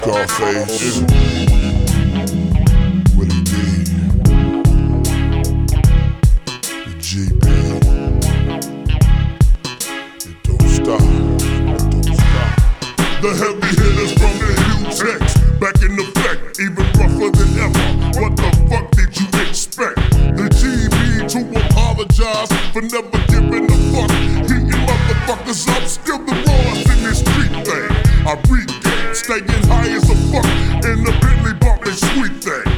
Scarface, what it be? The GB, it don't stop, it don't stop. The heavy hitters from the U-Tex, back in effect, even rougher than ever. What the fuck did you expect? The GB to apologize for never giving a fuck. Heating motherfuckers up, still the rawest in this street thing. I regain, staying high as a fuck in the Bentley bumping sweet thing.